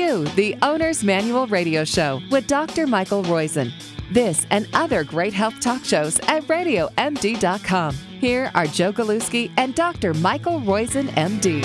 to the Owner's Manual Radio Show with Dr. Michael Roizen. This and other great health talk shows at RadioMD.com. Here are Joe Galuski and Dr. Michael Roizen, MD.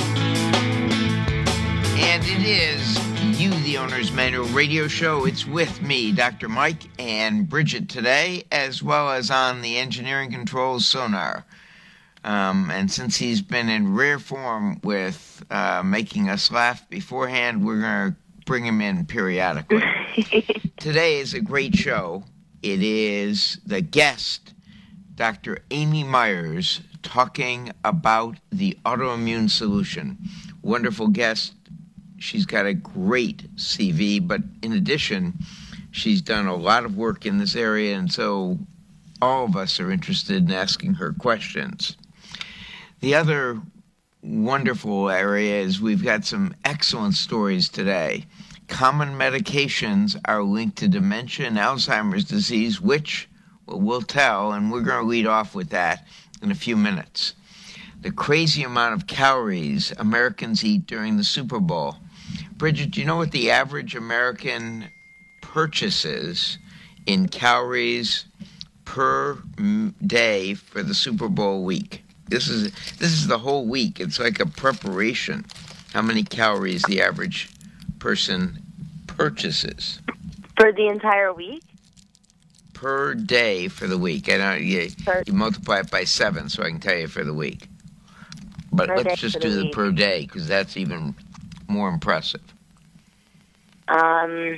And it is You, the Owner's Manual Radio Show. It's with me, Dr. Mike, and Bridget today, as well as on the engineering controls, Sonar. And since he's been in rare form with making us laugh beforehand, we're going to bring him in periodically. Today is a great show. It is the guest, Dr. Amy Myers, talking about the autoimmune solution. Wonderful guest. She's got a great CV, but in addition, she's done a lot of work in this area, and so all of us are interested in asking her questions. The other wonderful area is we've got some excellent stories today. Common medications are linked to dementia and Alzheimer's disease, which we'll tell, and we're going to lead off with that in a few minutes. The crazy amount of calories Americans eat during the Super Bowl. Bridget, do you know what the average American purchases in calories per day for the Super Bowl week? This is the whole week. It's like a preparation. How many calories the average person purchases for the entire week? Per day for the week. And you multiply it by 7, so I can tell you for the week. But let's just do the per day, because that's even more impressive. 4,000.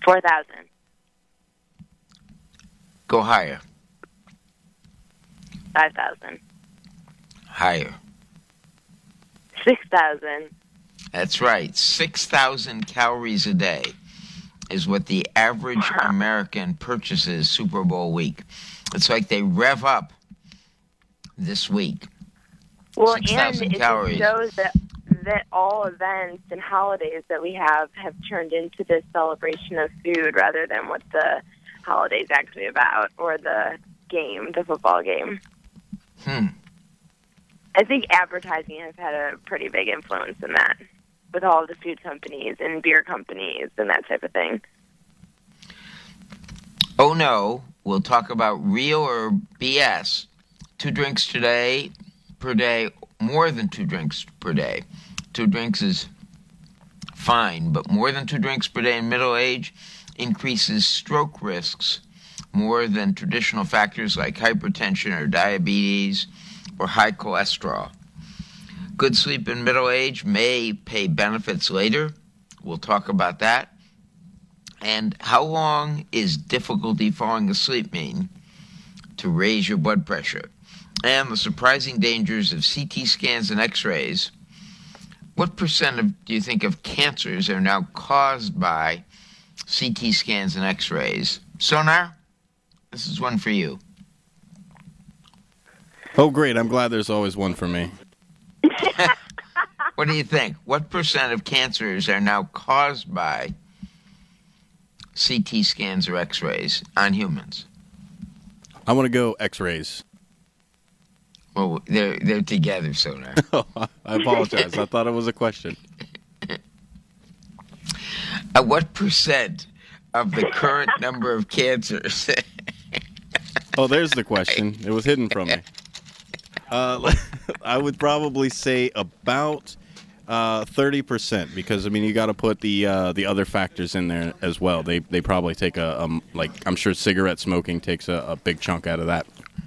Go higher. 5,000. Higher. 6,000. That's right. 6,000 calories a day is what the average American purchases Super Bowl week. It's like they rev up this week. Well, 6,000 calories. It shows that all events and holidays that we have turned into this celebration of food rather than what the holiday's actually about, or the game, the football game. I think advertising has had a pretty big influence in that, with all the food companies and beer companies and that type of thing. Oh no, we'll talk about real or BS. 2 drinks today per day, more than 2 drinks per day. 2 drinks is fine, but more than 2 drinks per day in middle age increases stroke risks more than traditional factors like hypertension or diabetes or high cholesterol. Good sleep in middle age may pay benefits later. We'll talk about that. And how long is difficulty falling asleep mean to raise your blood pressure? And the surprising dangers of CT scans and X-rays. What percent do you think of cancers are now caused by CT scans and X-rays? Sonar, this is one for you. Oh, great. I'm glad there's always one for me. What do you think? What percent of cancers are now caused by CT scans or X-rays on humans? I want to go X-rays. Well, they're together, Sonar. Oh, I apologize. I thought it was a question. What percent of the current number of cancers? Oh, there's the question. It was hidden from me. I would probably say about 30%, because I mean you got to put the other factors in there as well. They probably take like I'm sure cigarette smoking takes a big chunk out of that.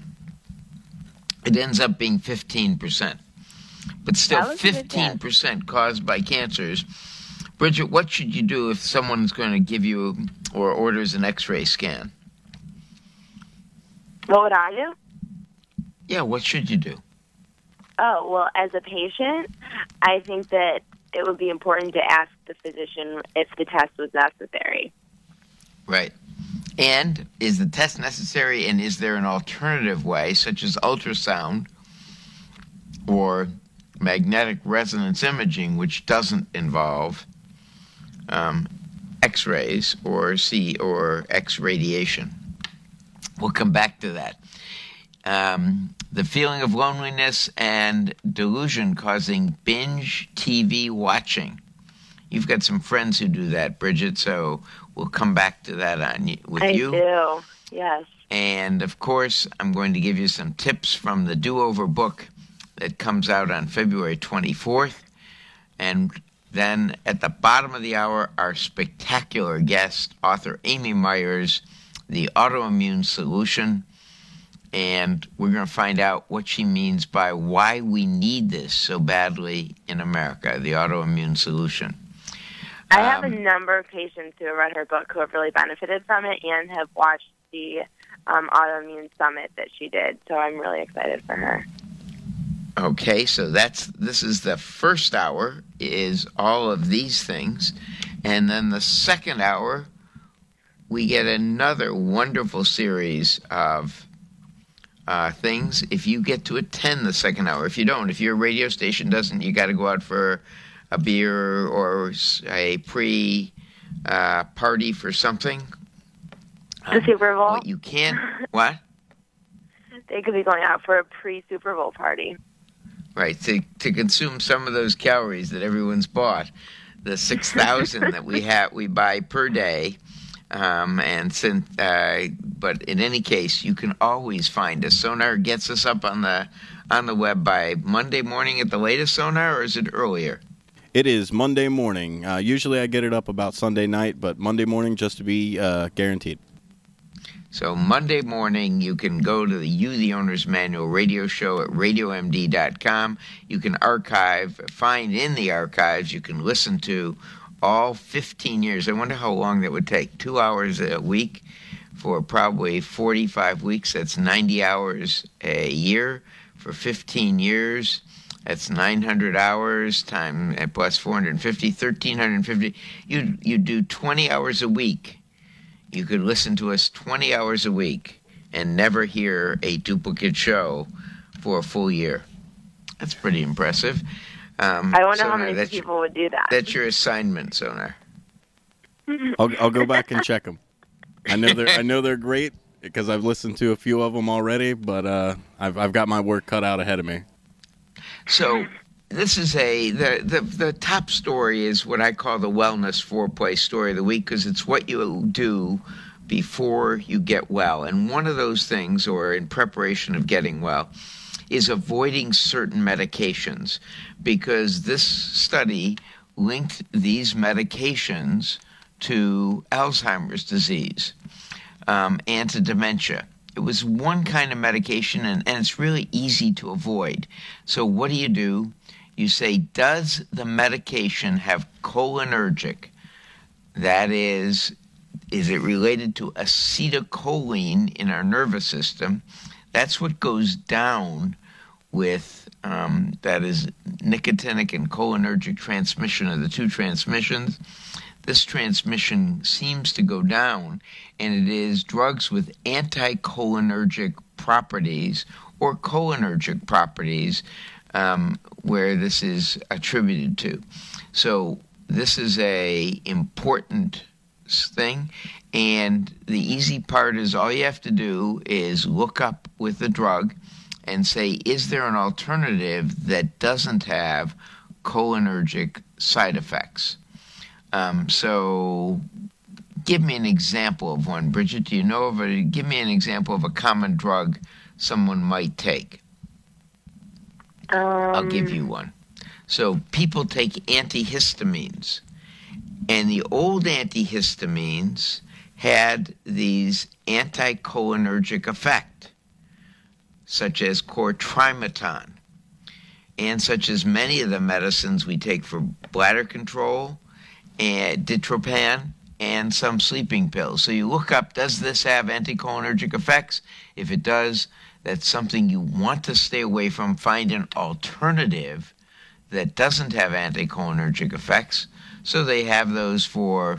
It ends up being 15%, but still 15% caused by cancers. Bridget, what should you do if someone's going to give you or orders an X-ray scan? What would I do? Yeah, what should you do? Oh, well, as a patient, I think that it would be important to ask the physician if the test was necessary. Right. And is the test necessary, and is there an alternative way, such as ultrasound or magnetic resonance imaging, which doesn't involve X-rays or X radiation? We'll come back to that. The feeling of loneliness and delusion causing binge TV watching. You've got some friends who do that, Bridget, so we'll come back to that with you. I do, yes. And, of course, I'm going to give you some tips from the Do-Over book that comes out on February 24th. And then at the bottom of the hour, our spectacular guest, author Amy Myers, The Autoimmune Solution. And we're going to find out what she means by why we need this so badly in America, The Autoimmune Solution. I have a number of patients who have read her book who have really benefited from it and have watched the autoimmune summit that she did. So I'm really excited for her. Okay, so this is the first hour is all of these things. And then the second hour, we get another wonderful series of things if you get to attend the second hour. If you don't, if your radio station doesn't, you got to go out for a beer or a pre-party for something. The Super Bowl? What you can't, what? They could be going out for a pre-Super Bowl party. Right, to consume some of those calories that everyone's bought. The 6,000 that we buy per day. But in any case, you can always find us. Sonar gets us up on the web by Monday morning at the latest, Sonar, or is it earlier? It is Monday morning. Usually I get it up about Sunday night, but Monday morning just to be guaranteed. So Monday morning, you can go to the You, the Owner's Manual radio show at radiomd.com. You can find in the archives, you can listen to all 15 years. I wonder how long that would take. 2 hours a week for probably 45 weeks. That's 90 hours a year for 15 years. That's 900 hours time plus 450, 1,350. You do 20 hours a week. You could listen to us 20 hours a week and never hear a duplicate show for a full year. That's pretty impressive. I wonder Sonar, how many people would do that. That's your assignment, Sonar. I'll go back and check them. I know they're great because I've listened to a few of them already, but I've got my work cut out ahead of me. So this is the top story is what I call the wellness foreplay story of the week because it's what you do before you get well. And one of those things, or in preparation of getting well, is avoiding certain medications because this study linked these medications to Alzheimer's disease and to dementia. It was one kind of medication, and it's really easy to avoid. So what do? You say, does the medication have cholinergic? That is it related to acetylcholine in our nervous system? That's what goes down with, that is nicotinic and cholinergic transmission of the two transmissions. This transmission seems to go down, and it is drugs with anticholinergic properties or cholinergic properties where this is attributed to. So this is a important thing, and the easy part is all you have to do is look up with the drug and say, is there an alternative that doesn't have cholinergic side effects? So give me an example of one. Bridget, do you know of give me an example of a common drug someone might take. I'll give you one. So people take antihistamines, and the old antihistamines had these anticholinergic effect, such as Cortrimeton, and such as many of the medicines we take for bladder control, and Ditropan, and some sleeping pills. So you look up, does this have anticholinergic effects? If it does, that's something you want to stay away from. Find an alternative that doesn't have anticholinergic effects. So they have those for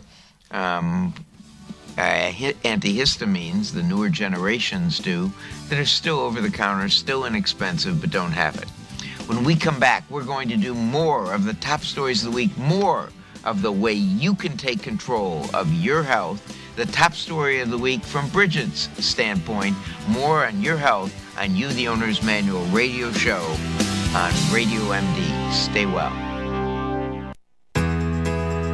antihistamines, the newer generations do, that are still over the counter, still inexpensive, but don't have it. When we come back, we're going to do more of the top stories of the week, more of the way you can take control of your health, the top story of the week from Bridget's standpoint, more on your health on You, the Owner's Manual radio show on Radio MD. Stay well.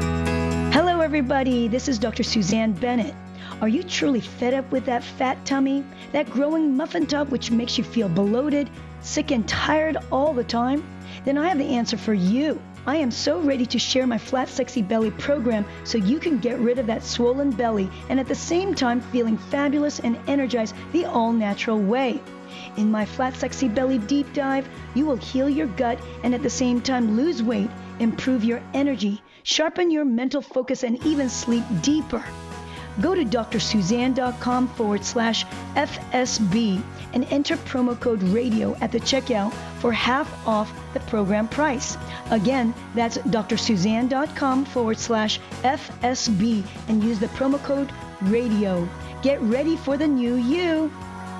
everybody. This is Dr. Suzanne Bennett. Are you truly fed up with that fat tummy, that growing muffin top which makes you feel bloated, sick and tired all the time? Then I have the answer for you. I am so ready to share my Flat Sexy Belly program so you can get rid of that swollen belly and at the same time feeling fabulous and energized the all-natural way. In my Flat Sexy Belly Deep Dive, you will heal your gut and at the same time lose weight, improve your energy, sharpen your mental focus, and even sleep deeper. Go to drsuzanne.com/FSB and enter promo code RADIO at the checkout for half off the program price. Again, that's drsuzanne.com/FSB and use the promo code RADIO. Get ready for the new you.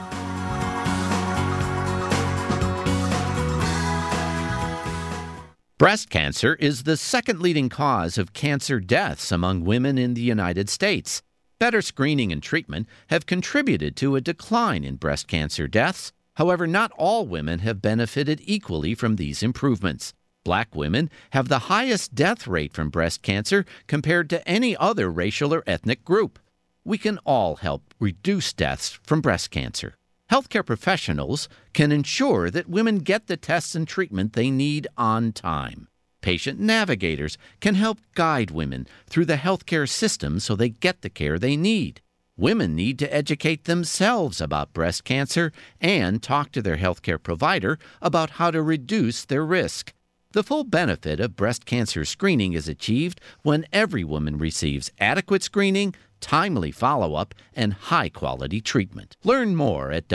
Breast cancer is the second leading cause of cancer deaths among women in the United States. Better screening and treatment have contributed to a decline in breast cancer deaths. However, not all women have benefited equally from these improvements. Black women have the highest death rate from breast cancer compared to any other racial or ethnic group. We can all help reduce deaths from breast cancer. Healthcare professionals can ensure that women get the tests and treatment they need on time. Patient navigators can help guide women through the healthcare system so they get the care they need. Women need to educate themselves about breast cancer and talk to their healthcare provider about how to reduce their risk. The full benefit of breast cancer screening is achieved when every woman receives adequate screening, timely follow-up, and high-quality treatment. Learn more at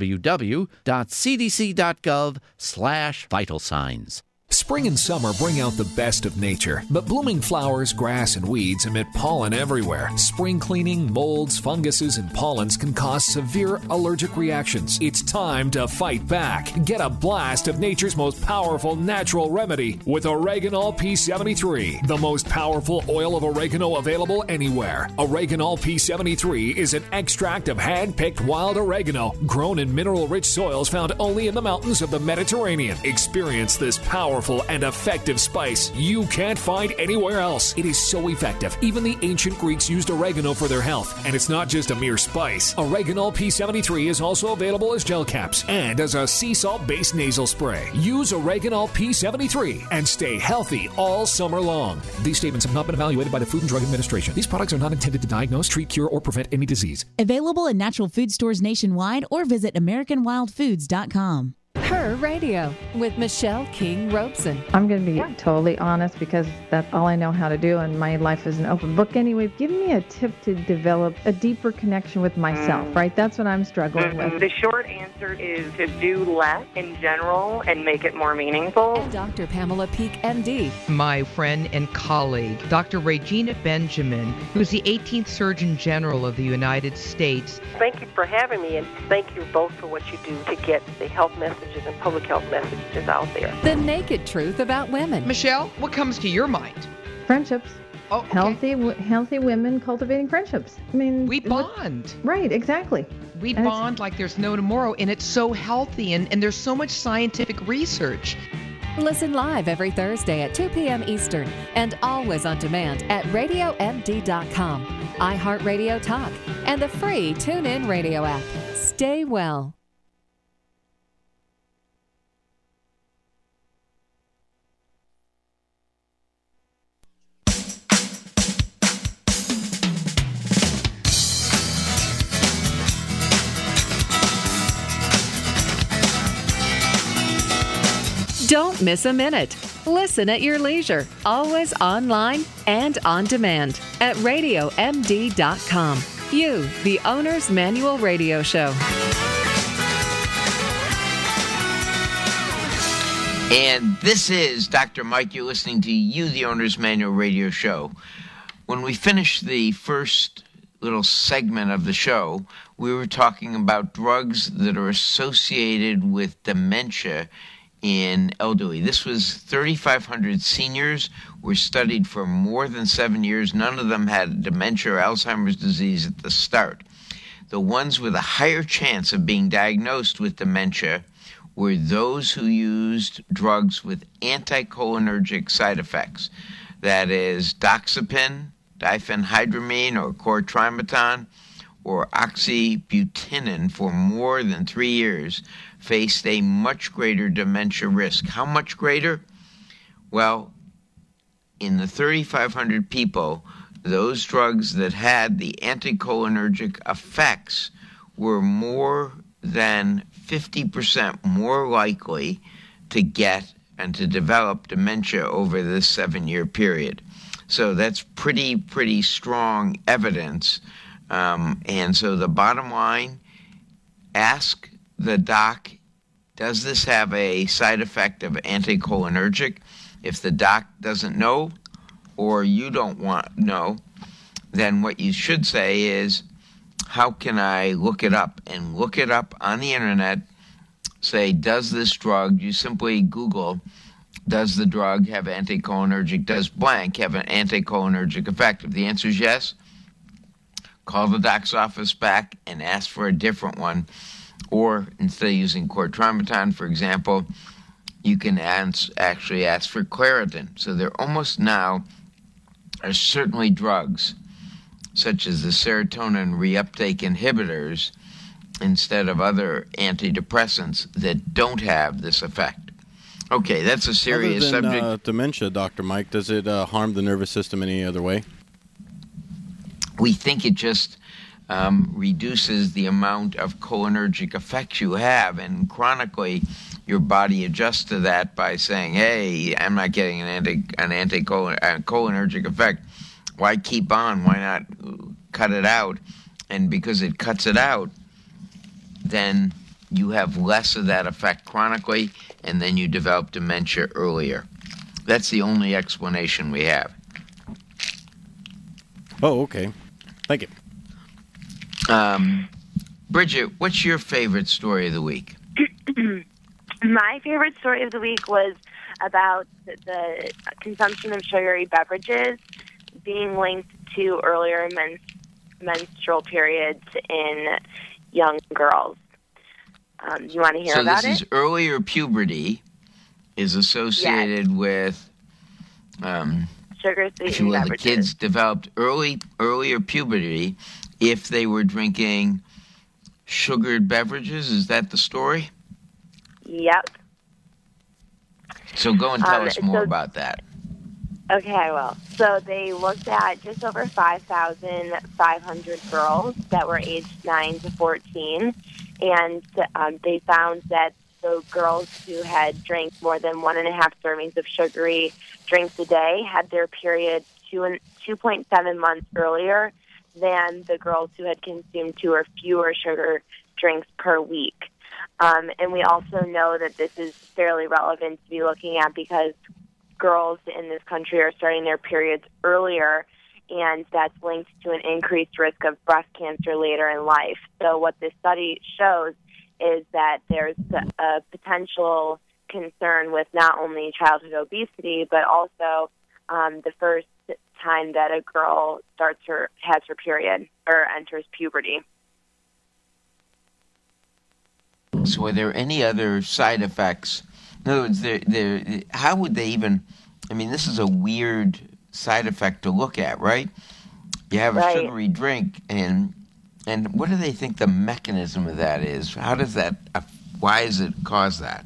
www.cdc.gov/vital signs. Spring and summer bring out the best of nature, but blooming flowers, grass, and weeds emit pollen everywhere. Spring cleaning, molds, funguses, and pollens can cause severe allergic reactions. It's time to fight back. Get a blast of nature's most powerful natural remedy with Oreganol P73, the most powerful oil of oregano available anywhere. Oreganol P73 is an extract of hand-picked wild oregano grown in mineral-rich soils found only in the mountains of the Mediterranean. Experience this powerful and effective spice you can't find anywhere else. It is so effective. Even the ancient Greeks used oregano for their health, and it's not just a mere spice. Oreganol P73 is also available as gel caps and as a sea salt-based nasal spray. Use Oreganol P73 and stay healthy all summer long. These statements have not been evaluated by the Food and Drug Administration. These products are not intended to diagnose, treat, cure, or prevent any disease. Available in natural food stores nationwide or visit AmericanWildFoods.com. Her Radio with Michelle King Robeson. I'm going to be totally honest because that's all I know how to do, and my life is an open book. Anyway, give me a tip to develop a deeper connection with myself, right? That's what I'm struggling with. The short answer is to do less in general and make it more meaningful. And Dr. Pamela Peeke, MD. My friend and colleague, Dr. Regina Benjamin, who's the 18th Surgeon General of the United States. Thank you for having me, and thank you both for what you do to get the health messages and public health messages out there. The naked truth about women. Michelle, what comes to your mind? Friendships. Oh, okay. Healthy women cultivating friendships. I mean, we bond. Right, exactly. We bond like there's no tomorrow, and it's so healthy, and there's so much scientific research. Listen live every Thursday at 2 p.m. Eastern and always on demand at RadioMD.com, iHeartRadio Talk, and the free TuneIn Radio app. Stay well. Don't miss a minute. Listen at your leisure, always online and on demand at RadioMD.com. You, the Owner's Manual Radio Show. And this is Dr. Mike. You're listening to You, the Owner's Manual Radio Show. When we finished the first little segment of the show, we were talking about drugs that are associated with dementia in elderly. This was 3,500 seniors were studied for more than 7 years. None of them had dementia or Alzheimer's disease at the start. The ones with a higher chance of being diagnosed with dementia were those who used drugs with anticholinergic side effects. That is doxepin, diphenhydramine or chlortrimeton or oxybutynin for more than 3 years faced a much greater dementia risk. How much greater? Well, in the 3,500 people, those drugs that had the anticholinergic effects were more than 50% more likely to get and to develop dementia over this 7-year period. So that's pretty strong evidence. And so the bottom line, ask the doc, does this have a side effect of anticholinergic? If the doc doesn't know, or you don't want to know, then what you should say is, how can I look it up? And look it up on the internet. Say, does this drug, you simply Google, does the drug have anticholinergic, does blank have an anticholinergic effect? If the answer is yes, call the doc's office back and ask for a different one. Or instead of using chlortrimeton, for example, you can actually ask for Claritin. So there almost now are certainly drugs, such as the serotonin reuptake inhibitors, instead of other antidepressants, that don't have this effect. Okay, that's a serious subject. Dementia, Dr. Mike, does it harm the nervous system any other way? We think it just reduces the amount of cholinergic effects you have, and chronically your body adjusts to that by saying, hey, I'm not getting an cholinergic effect. Why keep on? Why not cut it out? And because it cuts it out, then you have less of that effect chronically, and then you develop dementia earlier. That's the only explanation we have. Oh, okay. Thank you. Bridget, what's your favorite story of the week? My favorite story of the week was about the consumption of sugary beverages being linked to earlier menstrual periods in young girls. You want to hear about it? So this is earlier puberty is associated with sugar-sweetened beverages. The kids developed earlier puberty if they were drinking sugared beverages. Is that the story? Yep. So go and tell us more about that. Okay, I will. So they looked at just over 5,500 girls that were aged 9 to 14, and they found that the girls who had drank more than 1.5 servings of sugary drinks a day had their period 2.7 months earlier than the girls who had consumed 2 or fewer sugar drinks per week. And we also know that this is fairly relevant to be looking at because girls in this country are starting their periods earlier, and that's linked to an increased risk of breast cancer later in life. So what this study shows is that there's a potential concern with not only childhood obesity, but also the first time that a girl has her period or enters puberty. So are there any other side effects? In other words, how would they even, I mean, this is a weird side effect to look at, right? You have a sugary drink, and what do they think the mechanism of that is? How does that, why does it cause that?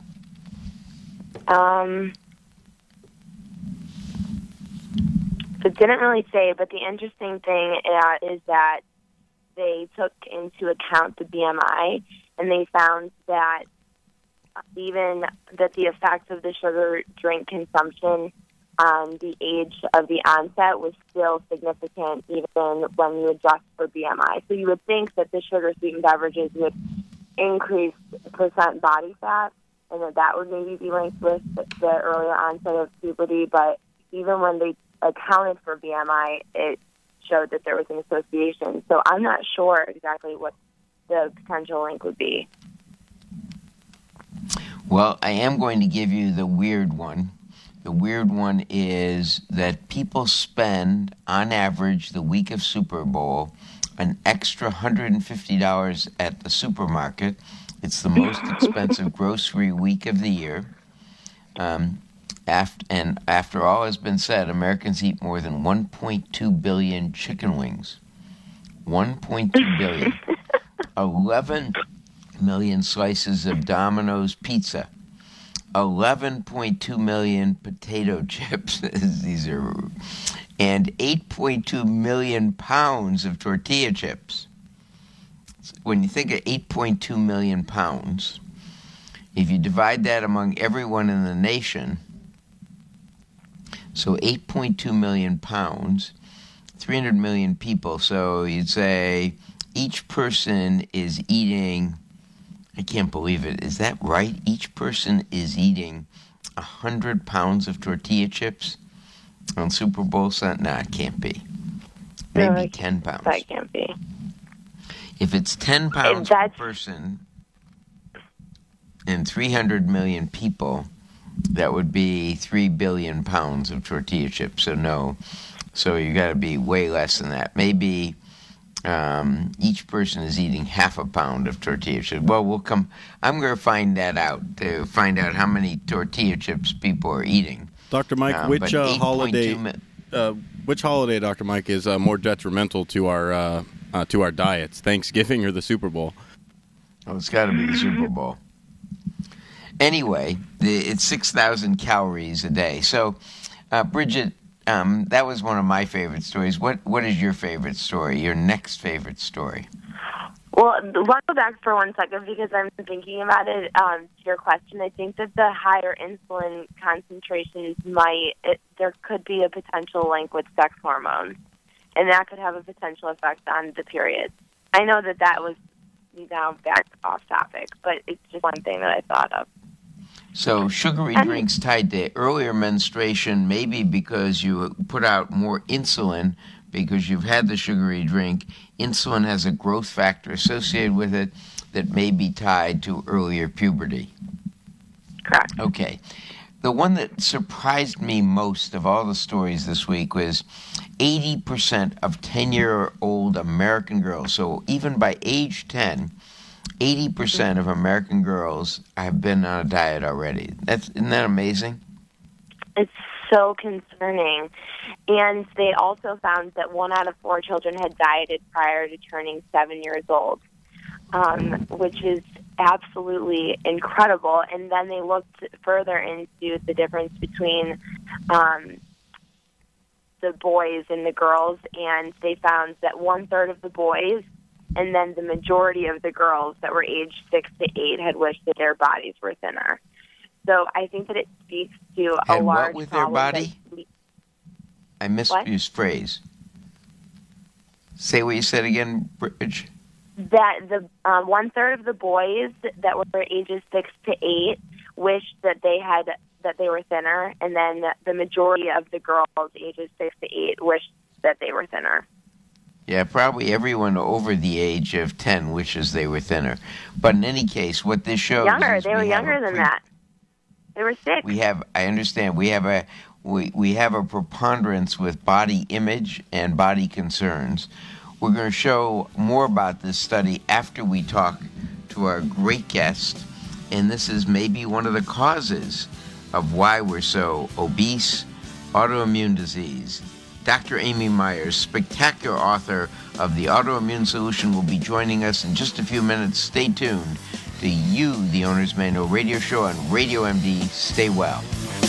It didn't really say, but the interesting thing is that they took into account the BMI, and they found that even that the effects of the sugar drink consumption on the age of the onset was still significant even when you adjust for BMI. So you would think that the sugar-sweetened beverages would increase percent body fat, and that would maybe be linked with the earlier onset of puberty, but even when they accounted for BMI, it showed that there was an association. So I'm not sure exactly what the potential link would be. Well, I am going to give you the weird one. The weird one is that people spend, on average, the week of Super Bowl, an extra $150 at the supermarket. It's the most expensive grocery week of the year. After all has been said, Americans eat more than 1.2 billion chicken wings. 1.2 billion. 11 million slices of Domino's pizza. 11.2 million potato chips. These are, and 8.2 million pounds of tortilla chips. When you think of 8.2 million pounds, if you divide that among everyone in the nation, so 8.2 million pounds, 300 million people, so you'd say each person is eating, I can't believe it, is that right? Each person is eating 100 pounds of tortilla chips on Super Bowl Sunday? No, it can't be. Maybe 10 pounds. That can't be. If it's 10 pounds per person and 300 million people, that would be 3 billion pounds of tortilla chips. So no. So you got to be way less than that. Maybe each person is eating half a pound of tortilla chips. Well, we'll come. I'm going to find that out, to find out how many tortilla chips people are eating. Dr. Mike, which holiday, Dr. Mike, is more detrimental to our diets? Thanksgiving or the Super Bowl? Oh, it's got to be the Super Bowl. Anyway, it's 6,000 calories a day. So, Bridget, that was one of my favorite stories. What is your favorite story? Your next favorite story? Well, let's go back for 1 second because I'm thinking about it. To your question, I think that the higher insulin concentrations there could be a potential link with sex hormones, and that could have a potential effect on the period. I know that was now back off topic, but it's just one thing that I thought of. So sugary drinks tied to earlier menstruation, maybe because you put out more insulin because you've had the sugary drink. Insulin has a growth factor associated with it that may be tied to earlier puberty. Correct. Okay. The one that surprised me most of all the stories this week was 80% of 10-year-old American girls. So even by age 10, 80% of American girls have been on a diet already. Isn't that amazing? It's so concerning. And they also found that 1 out of 4 children had dieted prior to turning 7 years old, which is absolutely incredible. And then they looked further into the difference between the boys and the girls, and they found that 1/3 of the boys and then the majority of the girls that were aged 6 to 8 had wished that their bodies were thinner. So I think that it speaks to a large what with their body? I missed your phrase. Say what you said again, Bridge. That the 1/3 of the boys that were ages 6 to 8 wished that they were thinner, and then the majority of the girls ages 6 to 8 wished that they were thinner. Yeah, probably everyone over the age of 10 wishes they were thinner. But in any case, what this shows they were younger than that. They were 6. I understand. We have a preponderance with body image and body concerns. We're going to show more about this study after we talk to our great guest, and this is maybe one of the causes of why we're so obese, autoimmune disease. Dr. Amy Myers, spectacular author of The Autoimmune Solution, will be joining us in just a few minutes. Stay tuned to You, the Owner's Manual radio show on Radio MD. Stay well.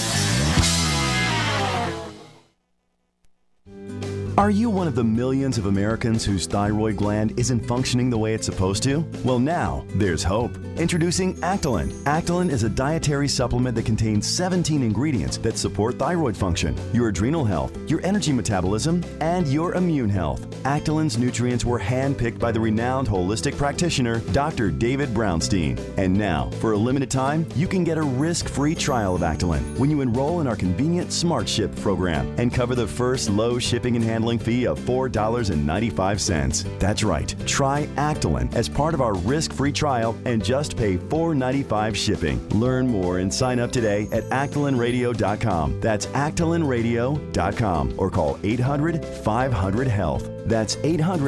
Are you one of the millions of Americans whose thyroid gland isn't functioning the way it's supposed to? Well, now there's hope. Introducing Actilin. Actilin is a dietary supplement that contains 17 ingredients that support thyroid function, your adrenal health, your energy metabolism, and your immune health. Actilin's nutrients were handpicked by the renowned holistic practitioner, Dr. David Brownstein. And now, for a limited time, you can get a risk-free trial of Actilin when you enroll in our convenient Smart Ship program and cover the first low shipping and handling handling fee of $4.95. That's right. Try Actilin as part of our risk-free trial and just pay $4.95 shipping. Learn more and sign up today at actilinradio.com. That's actilinradio.com or call 800-500-HEALTH. That's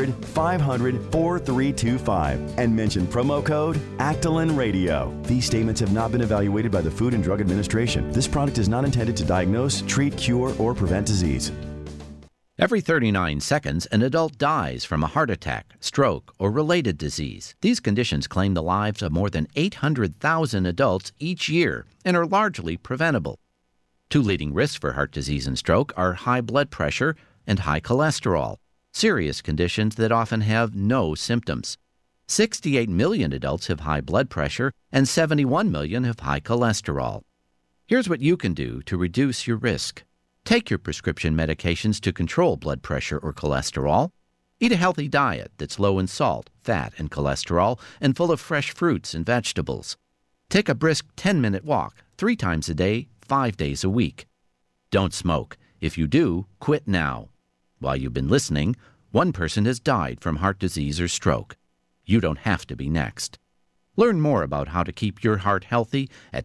800-500-4325 and mention promo code Actilin Radio. These statements have not been evaluated by the Food and Drug Administration. This product is not intended to diagnose, treat, cure, or prevent disease. Every 39 seconds, an adult dies from a heart attack, stroke, or related disease. These conditions claim the lives of more than 800,000 adults each year and are largely preventable. Two leading risks for heart disease and stroke are high blood pressure and high cholesterol, serious conditions that often have no symptoms. 68 million adults have high blood pressure and 71 million have high cholesterol. Here's what you can do to reduce your risk. Take your prescription medications to control blood pressure or cholesterol. Eat a healthy diet that's low in salt, fat, and cholesterol, and full of fresh fruits and vegetables. Take a brisk 10-minute walk 3 times a day, 5 days a week. Don't smoke. If you do, quit now. While you've been listening, one person has died from heart disease or stroke. You don't have to be next. Learn more about how to keep your heart healthy at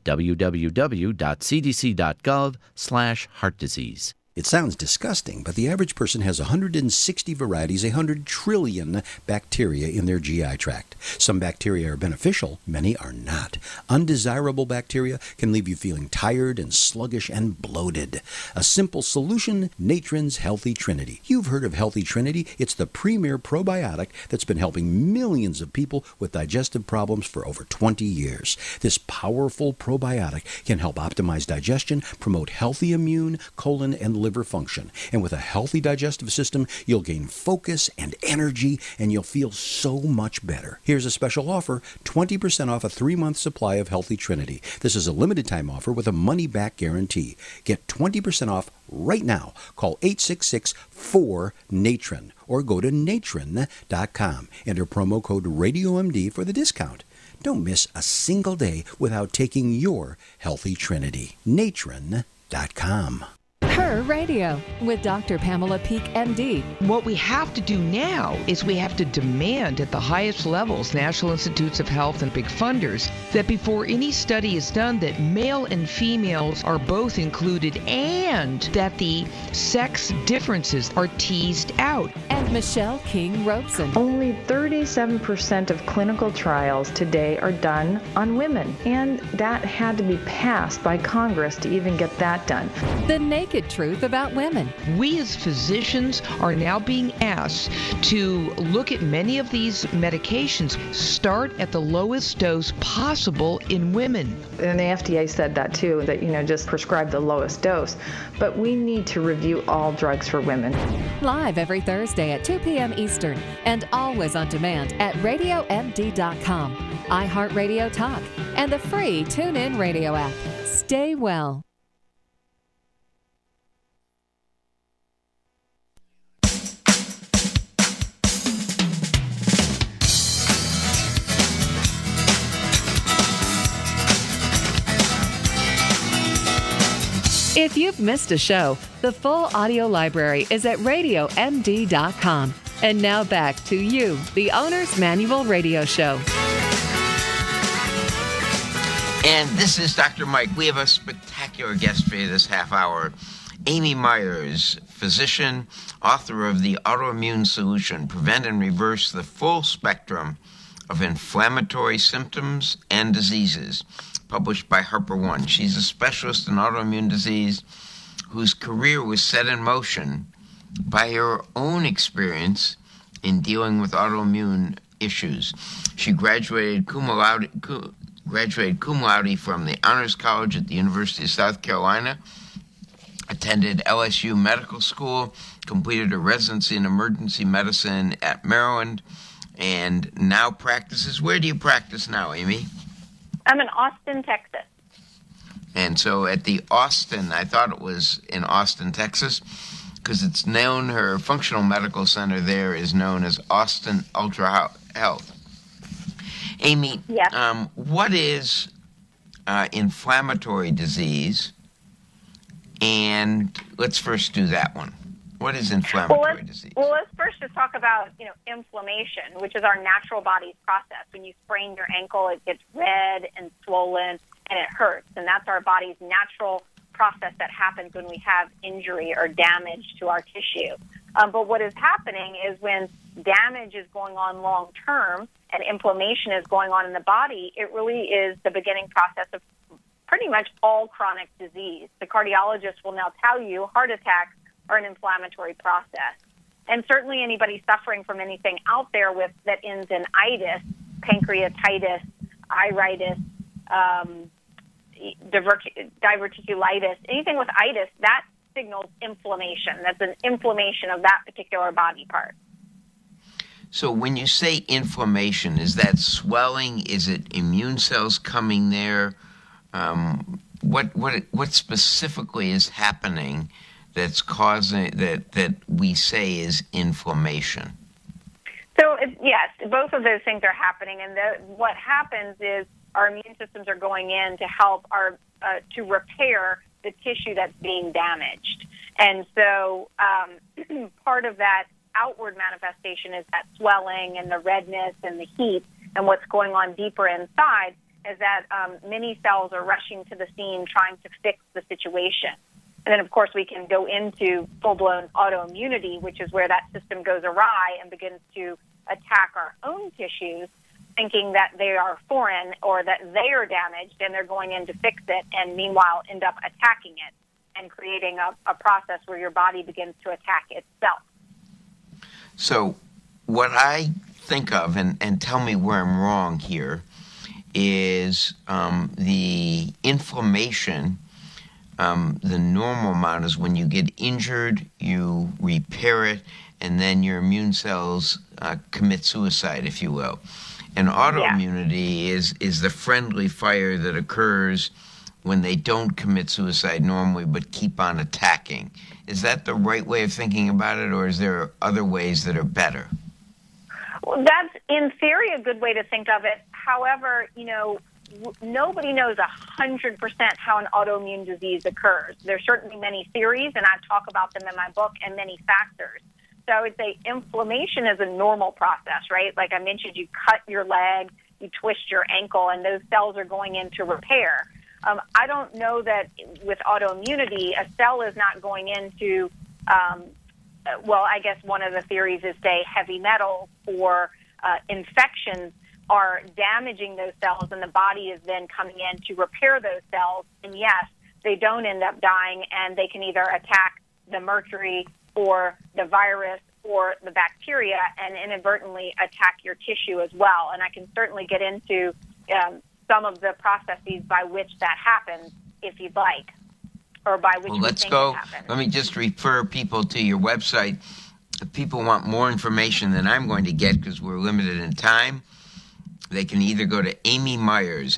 www.cdc.gov/heart disease. It sounds disgusting, but the average person has 160 varieties, 100 trillion bacteria in their GI tract. Some bacteria are beneficial, many are not. Undesirable bacteria can leave you feeling tired and sluggish and bloated. A simple solution, Natron's Healthy Trinity. You've heard of Healthy Trinity. It's the premier probiotic that's been helping millions of people with digestive problems for over 20 years. This powerful probiotic can help optimize digestion, promote healthy immune, colon, and liver function. And with a healthy digestive system, you'll gain focus and energy, and you'll feel so much better. Here's a special offer, 20% off a 3-month supply of Healthy Trinity. This is a limited time offer with a money-back guarantee. Get 20% off right now. Call 866-4-NATRON or go to natron.com. Enter promo code RadioMD for the discount. Don't miss a single day without taking your Healthy Trinity. natron.com. Her Radio with Dr. Pamela Peek, MD. What we have to do now is we have to demand at the highest levels, National Institutes of Health and big funders, that before any study is done, that male and females are both included and that the sex differences are teased out. And Michelle King Robeson. Only 37% of clinical trials today are done on women, and that had to be passed by Congress to even get that done. The Naked Truth about women. We as physicians are now being asked to look at many of these medications, start at the lowest dose possible in women. And the FDA said that too, that, just prescribe the lowest dose. But we need to review all drugs for women. Live every Thursday at 2 p.m. Eastern and always on demand at RadioMD.com, iHeartRadio Talk, and the free TuneIn Radio app. Stay well. If you've missed a show, the full audio library is at RadioMD.com. And now back to you, the Owner's Manual Radio Show. And this is Dr. Mike. We have a spectacular guest for you this half hour. Amy Myers, physician, author of The Autoimmune Solution, Prevent and Reverse the Full Spectrum of Inflammatory Symptoms and Diseases, published by HarperOne. She's a specialist in autoimmune disease whose career was set in motion by her own experience in dealing with autoimmune issues. She graduated cum laude from the Honors College at the University of South Carolina, attended LSU Medical School, completed a residency in emergency medicine at Maryland, and now practices. Where do you practice now, Amy? I'm in Austin, Texas. And so at the Austin, I thought it was in Austin, Texas, because it's known, her functional medical center there is known as Austin Ultra Health. Amy, yes. What is inflammatory disease? And let's first do that one. What is inflammatory disease? Well, let's first just talk about, inflammation, which is our natural body's process. When you sprain your ankle, it gets red and swollen and it hurts. And that's our body's natural process that happens when we have injury or damage to our tissue. But what is happening is when damage is going on long term and inflammation is going on in the body, it really is the beginning process of pretty much all chronic disease. The cardiologist will now tell you heart attacks are an inflammatory process. And certainly anybody suffering from anything out there that ends in itis, pancreatitis, iritis, diverticulitis, anything with itis, that signals inflammation. That's an inflammation of that particular body part. So when you say inflammation, is that swelling? Is it immune cells coming there? What specifically is happening that's causing that we say is inflammation? So yes, both of those things are happening, and what happens is our immune systems are going in to help to repair the tissue that's being damaged, and so part of that outward manifestation is that swelling and the redness and the heat, and what's going on deeper inside is that many cells are rushing to the scene trying to fix the situation. And then, of course, we can go into full-blown autoimmunity, which is where that system goes awry and begins to attack our own tissues, thinking that they are foreign or that they are damaged, and they're going in to fix it, and meanwhile end up attacking it and creating a process where your body begins to attack itself. So what I think of, and tell me where I'm wrong here, is the inflammation. The normal amount is when you get injured, you repair it, and then your immune cells commit suicide, if you will. And autoimmunity is the friendly fire that occurs when they don't commit suicide normally but keep on attacking. Is that the right way of thinking about it, or is there other ways that are better? Well, that's, in theory, a good way to think of it. However, nobody knows 100% how an autoimmune disease occurs. There's certainly many theories, and I talk about them in my book, and many factors. So I would say inflammation is a normal process, right? Like I mentioned, you cut your leg, you twist your ankle, and those cells are going in to repair. I don't know that with autoimmunity, a cell is not going into, I guess one of the theories is, say, heavy metals or infections are damaging those cells, and the body is then coming in to repair those cells. And yes, they don't end up dying, and they can either attack the mercury or the virus or the bacteria and inadvertently attack your tissue as well. And I can certainly get into some of the processes by which that happens, if you'd like, or by which let's go. It happens. Let me just refer people to your website. If people want more information than I'm going to get because we're limited in time, they can either go to Amy Myers,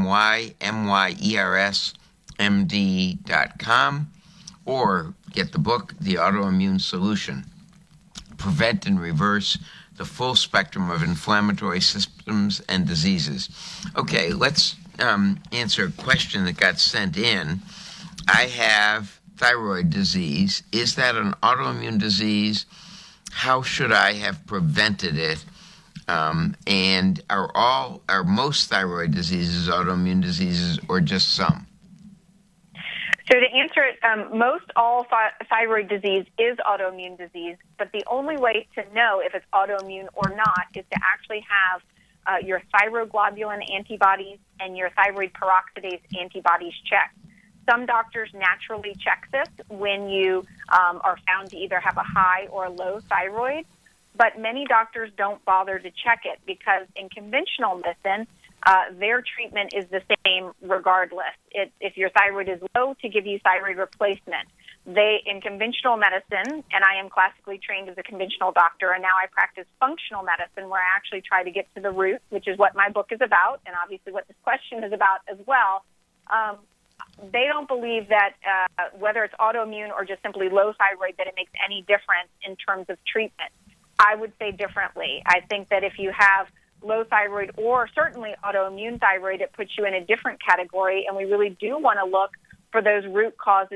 AMYMYERS.MD.com, or get the book, The Autoimmune Solution, Prevent and Reverse the Full Spectrum of Inflammatory Systems and Diseases. Okay, let's answer a question that got sent in. I have thyroid disease. Is that an autoimmune disease? How should I have prevented it? And are most thyroid diseases autoimmune diseases, or just some? So to answer it, most all thyroid disease is autoimmune disease, but the only way to know if it's autoimmune or not is to actually have your thyroglobulin antibodies and your thyroid peroxidase antibodies checked. Some doctors naturally check this when you are found to either have a high or low thyroid, but many doctors don't bother to check it because in conventional medicine, their treatment is the same regardless. If your thyroid is low, to give you thyroid replacement. In conventional medicine, and I am classically trained as a conventional doctor, and now I practice functional medicine where I actually try to get to the root, which is what my book is about, and obviously what this question is about as well. They don't believe that whether it's autoimmune or just simply low thyroid, that it makes any difference in terms of treatment. I would say differently. I think that if you have low thyroid or certainly autoimmune thyroid, it puts you in a different category, and we really do want to look for those root causes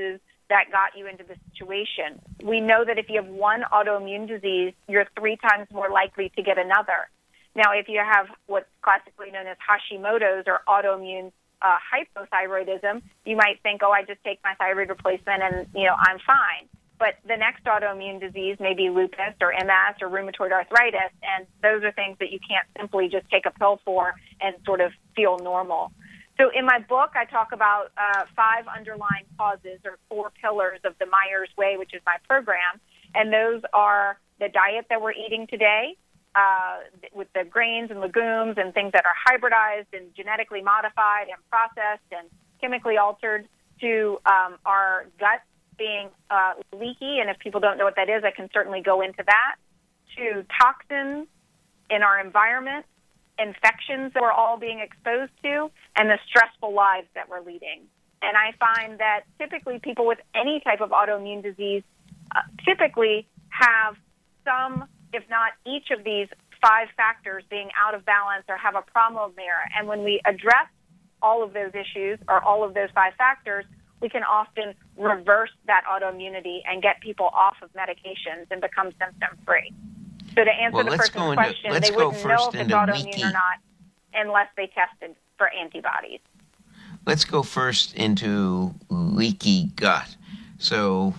that got you into the situation. We know that if you have one autoimmune disease, you're 3 times more likely to get another. Now, if you have what's classically known as Hashimoto's or autoimmune hypothyroidism, you might think, oh, I just take my thyroid replacement and, I'm fine. But the next autoimmune disease may be lupus or MS or rheumatoid arthritis, and those are things that you can't simply just take a pill for and sort of feel normal. So in my book, I talk about 5 underlying causes or 4 pillars of the Myers Way, which is my program, and those are the diet that we're eating today, with the grains and legumes and things that are hybridized and genetically modified and processed and chemically altered, to our gut being leaky, and if people don't know what that is, I can certainly go into that, to toxins in our environment, infections that we're all being exposed to, and the stressful lives that we're leading. And I find that typically people with any type of autoimmune disease typically have some, if not each of these 5 factors being out of balance or have a problem there. And when we address all of those issues or all of those 5 factors, we can often reverse that autoimmunity and get people off of medications and become symptom-free. So to answer the person's question, they wouldn't know if it's autoimmune or not unless they tested for antibodies. Let's go first into leaky gut. So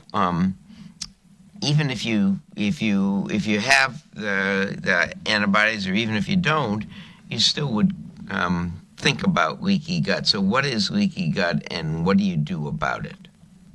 even if you have the antibodies, or even if you don't, you still would think about leaky gut. So what is leaky gut, and what do you do about it?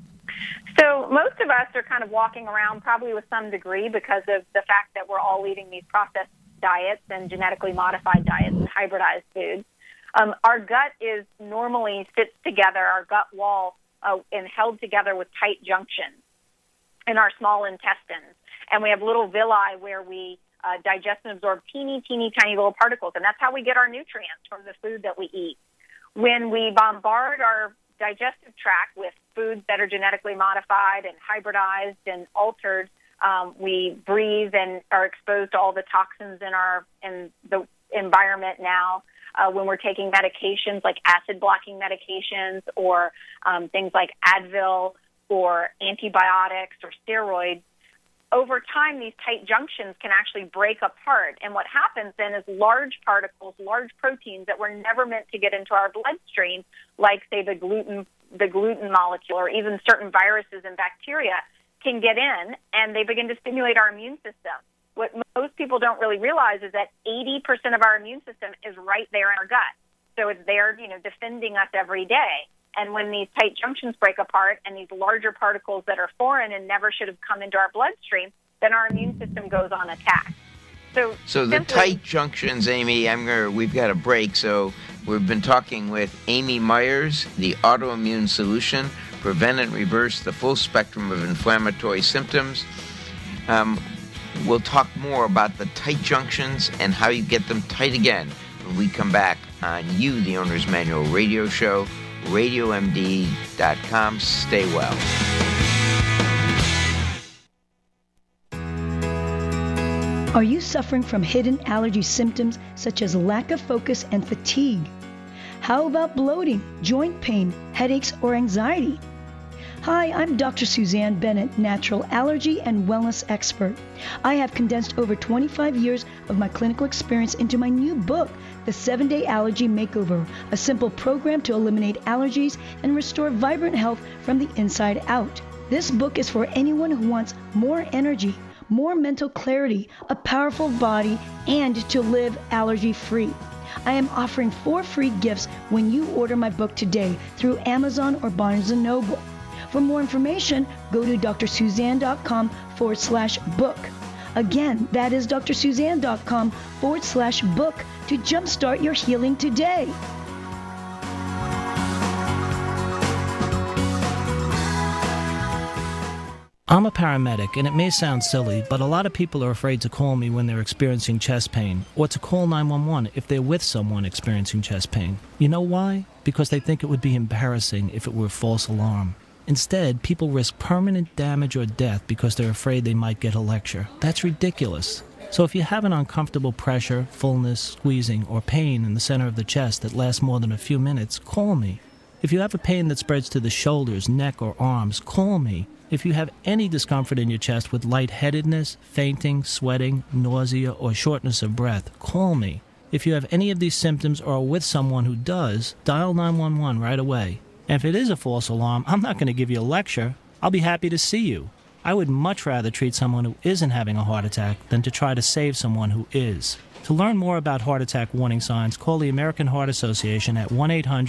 So most of us are kind of walking around probably with some degree because of the fact that we're all eating these processed diets and genetically modified diets and hybridized foods. Our gut is normally sits together, our gut wall, and held together with tight junctions in our small intestines. And we have little villi where we digest and absorb teeny tiny little particles. And that's how we get our nutrients from the food that we eat. When we bombard our digestive tract with foods that are genetically modified and hybridized and altered, we breathe and are exposed to all the toxins in the environment now. When we're taking medications like acid-blocking medications or things like Advil or antibiotics or steroids, over time, these tight junctions can actually break apart. And what happens then is large particles, large proteins that were never meant to get into our bloodstream, like, say, the gluten molecule or even certain viruses and bacteria, can get in, and they begin to stimulate our immune system. What most people don't really realize is that 80% of our immune system is right there in our gut. So it's there, defending us every day. And when these tight junctions break apart and these larger particles that are foreign and never should have come into our bloodstream, then our immune system goes on attack. So the tight junctions, Amy, we've got a break. So we've been talking with Amy Myers, the Autoimmune Solution, prevent and reverse the full spectrum of inflammatory symptoms. We'll talk more about the tight junctions and how you get them tight again when we come back on You, the Owner's Manual radio show, RadioMD.com. Stay well. Are you suffering from hidden allergy symptoms such as lack of focus and fatigue? How about bloating, joint pain, headaches, or anxiety? Hi, I'm Dr. Suzanne Bennett, natural allergy and wellness expert. I have condensed over 25 years of my clinical experience into my new book, The 7-Day Allergy Makeover, a simple program to eliminate allergies and restore vibrant health from the inside out. This book is for anyone who wants more energy, more mental clarity, a powerful body, and to live allergy-free. I am offering 4 free gifts when you order my book today through Amazon or Barnes & Noble. For more information, go to drsuzanne.com/book. Again, that is drsuzanne.com/book to jumpstart your healing today. I'm a paramedic, and it may sound silly, but a lot of people are afraid to call me when they're experiencing chest pain, or to call 911 if they're with someone experiencing chest pain. You know why? Because they think it would be embarrassing if it were a false alarm. Instead, people risk permanent damage or death because they're afraid they might get a lecture. That's ridiculous. So if you have an uncomfortable pressure, fullness, squeezing, or pain in the center of the chest that lasts more than a few minutes, call me. If you have a pain that spreads to the shoulders, neck, or arms, call me. If you have any discomfort in your chest with lightheadedness, fainting, sweating, nausea, or shortness of breath, call me. If you have any of these symptoms or are with someone who does, dial 911 right away. And if it is a false alarm, I'm not going to give you a lecture. I'll be happy to see you. I would much rather treat someone who isn't having a heart attack than to try to save someone who is. To learn more about heart attack warning signs, call the American Heart Association at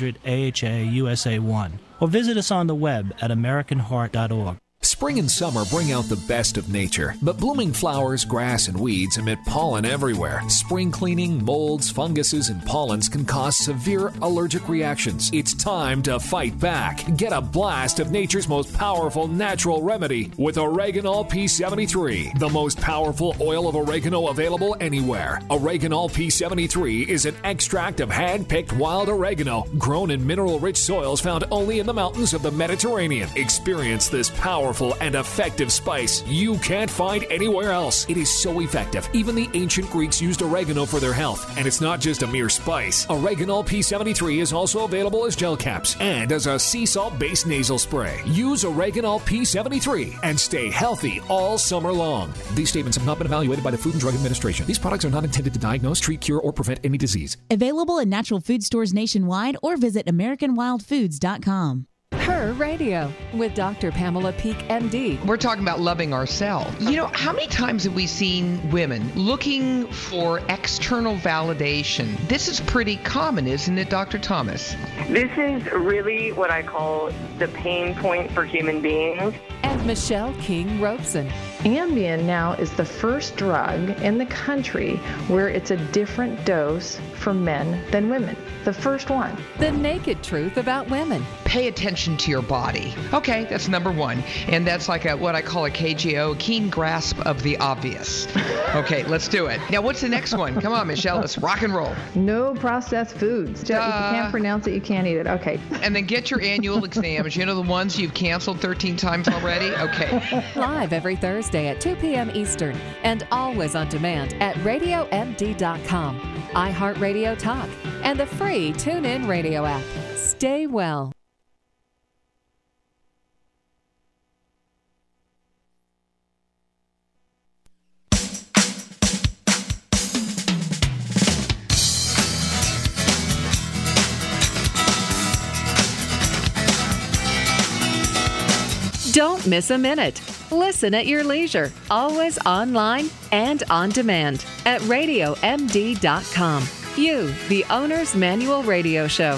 1-800-AHA-USA1 or visit us on the web at americanheart.org. Spring and summer bring out the best of nature, but blooming flowers, grass, and weeds emit pollen everywhere. Spring cleaning, molds, funguses, and pollens can cause severe allergic reactions. It's time to fight back. Get a blast of nature's most powerful natural remedy with Oreganol P73, the most powerful oil of oregano available anywhere. Oreganol P73 is an extract of hand-picked wild oregano grown in mineral-rich soils found only in the mountains of the Mediterranean. Experience this powerful and effective spice you can't find anywhere else. It is so effective. Even the ancient Greeks used oregano for their health, and it's not just a mere spice. Oreganol P73 is also available as gel caps and as a sea salt-based nasal spray. Use Oreganol P73 and stay healthy all summer long. These statements have not been evaluated by the Food and Drug Administration. These products are not intended to diagnose, treat, cure, or prevent any disease. Available in natural food stores nationwide or visit AmericanWildFoods.com. Her Radio with Dr. Pamela Peek, MD. We're talking about loving ourselves. You know, how many times have we seen women looking for external validation? This is pretty common, isn't it, Dr. Thomas? This is really what I call the pain point for human beings. And Michelle King Robeson. Ambien now is the first drug in the country where it's a different dose for men than women. The first one. The naked truth about women. Pay attention to your body. Okay, that's number one. And that's like what I call a KGO, a keen grasp of the obvious. Okay, let's do it. Now, what's the next one? Come on, Michelle, let's rock and roll. No processed foods. If you can't pronounce it, you can't eat it. Okay. And then get your annual exams. You know the ones you've canceled 13 times already? Okay. Live every Thursday at 2 p.m. Eastern and always on demand at RadioMD.com, iHeartRadio Talk, and the free TuneIn Radio app. Stay well. Don't miss a minute. Listen at your leisure, always online and on demand at RadioMD.com. You, the Owner's Manual Radio Show.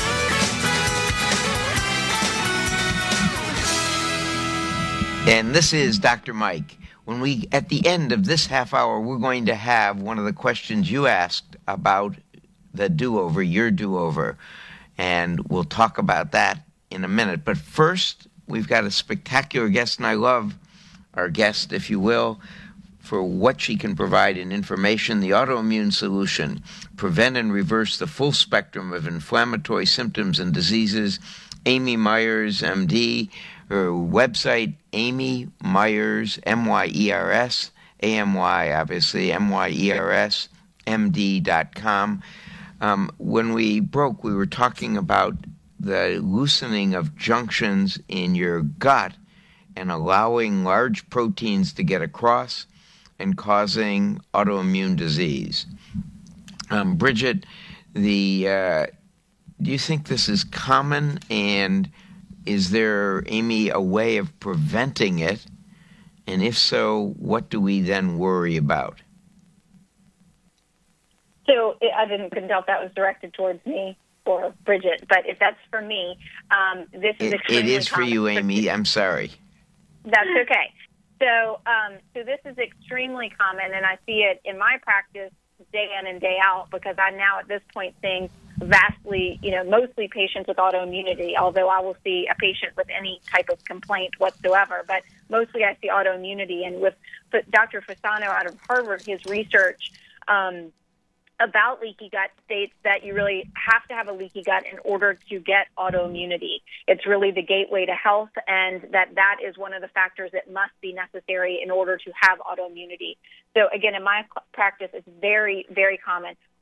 And this is Dr. Mike. At the end of this half hour, we're going to have one of the questions you asked about the do-over, your do-over. And we'll talk about that in a minute. But first, we've got a spectacular guest, and I love our guest, if you will, for what she can provide in information. The Autoimmune Solution: prevent and reverse the full spectrum of inflammatory symptoms and diseases. Amy Myers, MD. Her website, Amy Myers, M-Y-E-R-S, A-M-Y, obviously, M-Y-E-R-S, MD.com. When we broke, we were talking about the loosening of junctions in your gut and allowing large proteins to get across and causing autoimmune disease. Bridget, do you think this is common, and is there, Amy, a way of preventing it? And if so, what do we then worry about? So I couldn't tell if that was directed towards me or Bridget, but if that's for me, this is extremely It is for you, Amy. I'm sorry. That's okay. So this is extremely common, and I see it in my practice day in and day out, because I'm now at this point seeing vastly, mostly patients with autoimmunity, although I will see a patient with any type of complaint whatsoever. But mostly I see autoimmunity. And with Dr. Fasano out of Harvard, his research about leaky gut states that you really have to have a leaky gut in order to get autoimmunity. It's really the gateway to health, and that is one of the factors that must be necessary in order to have autoimmunity. So again, in my practice, it's very, very common.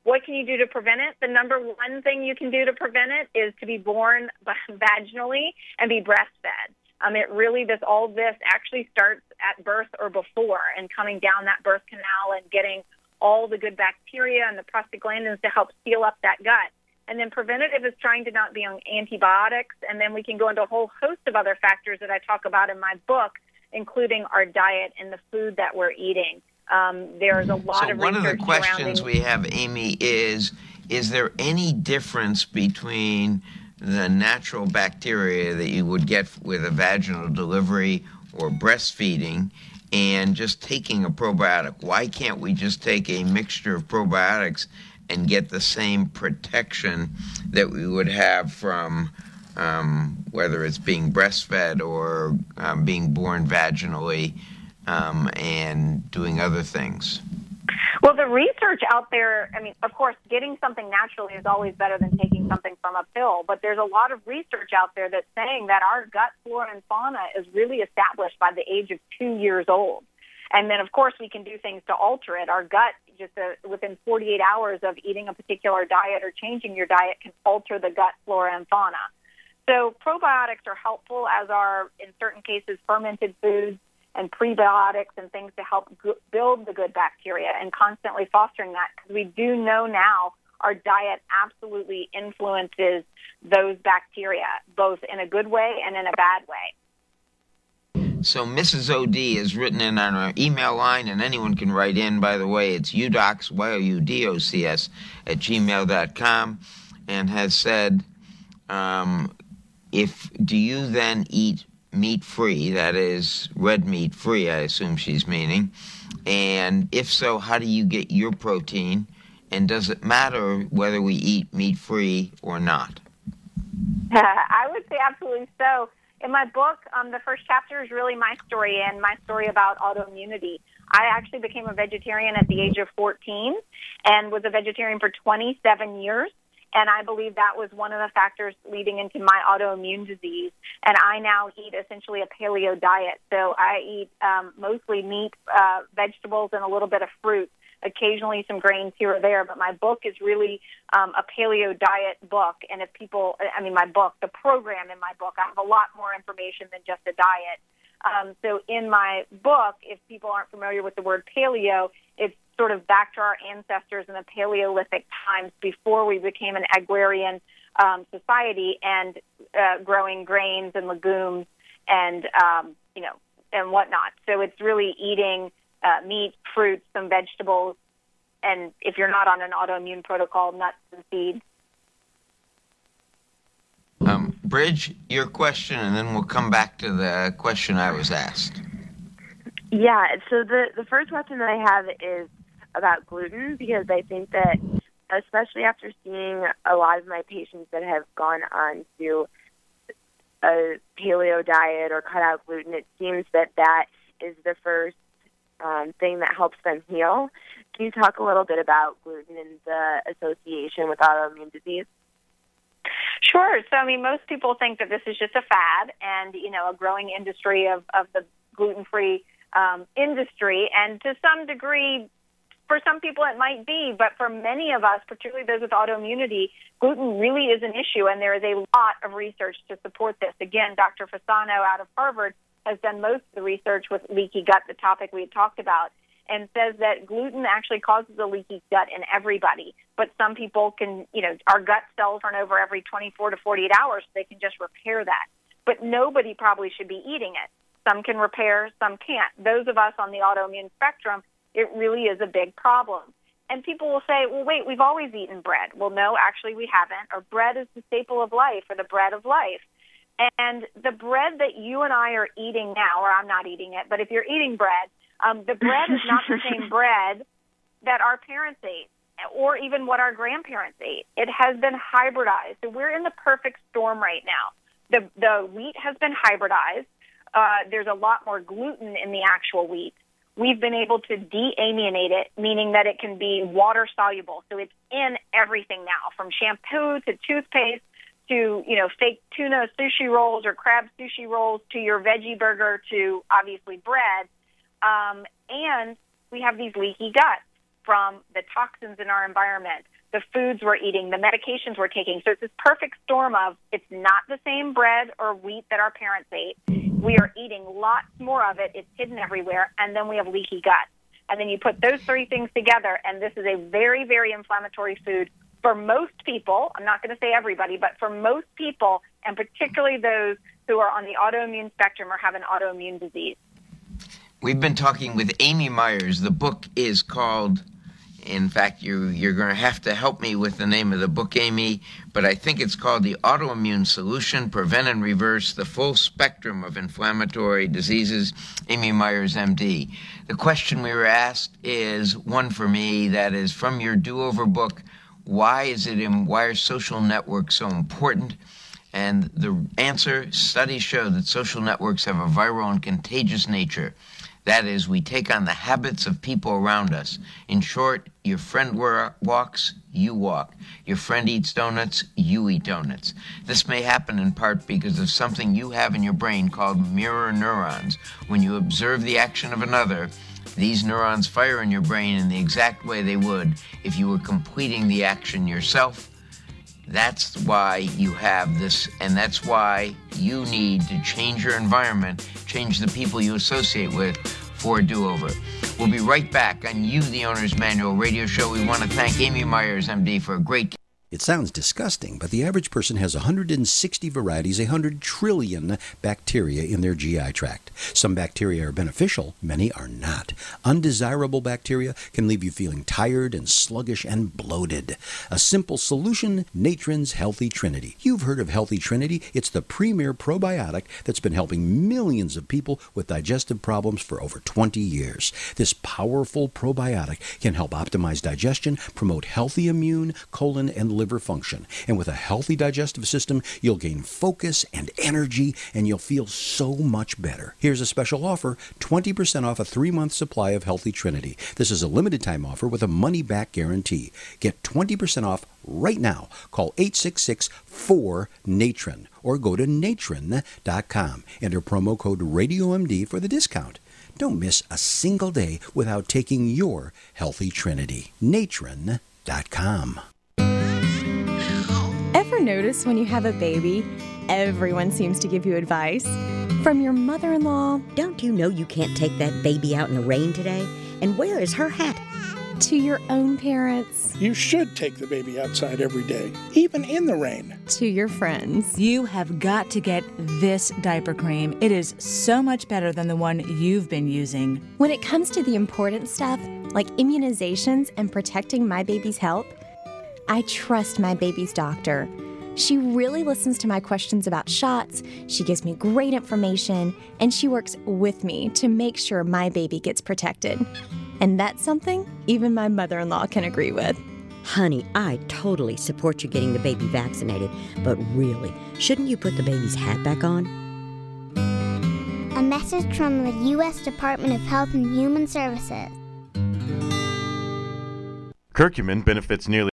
what can you do to prevent it? The number one thing you can do to prevent it is to be born vaginally and be breastfed. All this actually starts at birth or before, and coming down that birth canal and getting all the good bacteria and the prostaglandins to help seal up that gut. And then preventative is trying to not be on antibiotics, and then we can go into a whole host of other factors that I talk about in my book, including our diet and the food that we're eating. There's a lot of research. One of the questions we have, Amy, is there any difference between the natural bacteria that you would get with a vaginal delivery or breastfeeding and just taking a probiotic? Why can't we just take a mixture of probiotics and get the same protection that we would have from whether it's being breastfed or being born vaginally and doing other things? Well, the research out there, of course, getting something naturally is always better than taking something from a pill, but there's a lot of research out there that's saying that our gut flora and fauna is really established by the age of 2 years old. And then, of course, we can do things to alter it. Our gut, just within 48 hours of eating a particular diet or changing your diet, can alter the gut flora and fauna. So probiotics are helpful, as are, in certain cases, fermented foods and prebiotics and things to help build the good bacteria and constantly fostering that, because we do know now our diet absolutely influences those bacteria, both in a good way and in a bad way. So Mrs. O.D. has written in on our email line, and anyone can write in, by the way. It's UDOCS, YOUDOCS, @gmail.com, and has said, do you then eat meat-free, that is red meat-free, I assume she's meaning, and if so, how do you get your protein, and does it matter whether we eat meat-free or not? I would say absolutely so. In my book, the first chapter is really my story and my story about autoimmunity. I actually became a vegetarian at the age of 14 and was a vegetarian for 27 years. And I believe that was one of the factors leading into my autoimmune disease. And I now eat essentially a paleo diet. So I eat mostly meat, vegetables, and a little bit of fruit, occasionally some grains here or there. But my book is really a paleo diet book. And if people, my book, the program in my book, I have a lot more information than just a diet. So in my book, if people aren't familiar with the word paleo, it's sort of back to our ancestors in the Paleolithic times before we became an agrarian society and growing grains and legumes and and whatnot. So it's really eating meat, fruits, some vegetables, and if you're not on an autoimmune protocol, nuts and seeds. Bridge, your question, and then we'll come back to the question I was asked. Yeah, so the first question that I have is about gluten, because I think that, especially after seeing a lot of my patients that have gone on to a paleo diet or cut out gluten, it seems that is the first thing that helps them heal. Can you talk a little bit about gluten and the association with autoimmune disease? Sure. So, most people think that this is just a fad and, a growing industry of the gluten-free industry. And to some degree, for some people it might be, but for many of us, particularly those with autoimmunity, gluten really is an issue, and there is a lot of research to support this. Again, Dr. Fasano out of Harvard has done most of the research with leaky gut, the topic we had talked about, and says that gluten actually causes a leaky gut in everybody. But some people can, our gut cells turn over every 24 to 48 hours, so they can just repair that. But nobody probably should be eating it. Some can repair, some can't. Those of us on the autoimmune spectrum, it really is a big problem. And people will say, well, wait, we've always eaten bread. Well, no, actually we haven't. Or bread is the staple of life, or the bread of life. And the bread that you and I are eating now, or I'm not eating it, but if you're eating bread, the bread is not the same bread that our parents ate or even what our grandparents ate. It has been hybridized. So we're in the perfect storm right now. The wheat has been hybridized. There's a lot more gluten in the actual wheat. We've been able to deaminate it, meaning that it can be water soluble. So it's in everything now, from shampoo to toothpaste to, fake tuna sushi rolls or crab sushi rolls to your veggie burger to obviously bread. And we have these leaky guts from the toxins in our environment, the foods we're eating, the medications we're taking. So it's this perfect storm of it's not the same bread or wheat that our parents ate. We are eating lots more of it. It's hidden everywhere. And then we have leaky gut. And then you put those three things together, and this is a very, very inflammatory food for most people. I'm not going to say everybody, but for most people, and particularly those who are on the autoimmune spectrum or have an autoimmune disease. We've been talking with Amy Myers. The book is called, in fact, you're going to have to help me with the name of the book, Amy, but I think it's called The Autoimmune Solution, Prevent and Reverse the Full Spectrum of Inflammatory Diseases, Amy Myers, MD. The question we were asked is one for me, that is from your Do-Over book, why are social networks so important? And the answer, studies show that social networks have a viral and contagious nature. That is, we take on the habits of people around us. In short, your friend walks, you walk. Your friend eats donuts, you eat donuts. This may happen in part because of something you have in your brain called mirror neurons. When you observe the action of another, these neurons fire in your brain in the exact way they would if you were completing the action yourself. That's why you have this, and that's why you need to change your environment, change the people you associate with for a do-over. We'll be right back on You, the Owner's Manual radio show. We want to thank Amy Myers, MD, for a great... It sounds disgusting, but the average person has 160 varieties, 100 trillion bacteria in their GI tract. Some bacteria are beneficial, many are not. Undesirable bacteria can leave you feeling tired and sluggish and bloated. A simple solution, Natron's Healthy Trinity. You've heard of Healthy Trinity. It's the premier probiotic that's been helping millions of people with digestive problems for over 20 years. This powerful probiotic can help optimize digestion, promote healthy immune, colon, and liver function. And with a healthy digestive system, you'll gain focus and energy, and you'll feel so much better. Here's a special offer, 20% off a 3-month supply of Healthy Trinity. This is a limited time offer with a money-back guarantee. Get 20% off right now. Call 866-4-NATRON or go to natron.com. Enter promo code RadioMD for the discount. Don't miss a single day without taking your Healthy Trinity. natron.com. Ever notice when you have a baby, everyone seems to give you advice? From your mother-in-law, don't you know you can't take that baby out in the rain today? And where is her hat? To your own parents. You should take the baby outside every day, even in the rain. To your friends. You have got to get this diaper cream. It is so much better than the one you've been using. When it comes to the important stuff, like immunizations and protecting my baby's health, I trust my baby's doctor. She really listens to my questions about shots, she gives me great information, and she works with me to make sure my baby gets protected. And that's something even my mother-in-law can agree with. Honey, I totally support you getting the baby vaccinated, but really, shouldn't you put the baby's hat back on? A message from the U.S. Department of Health and Human Services. Curcumin benefits nearly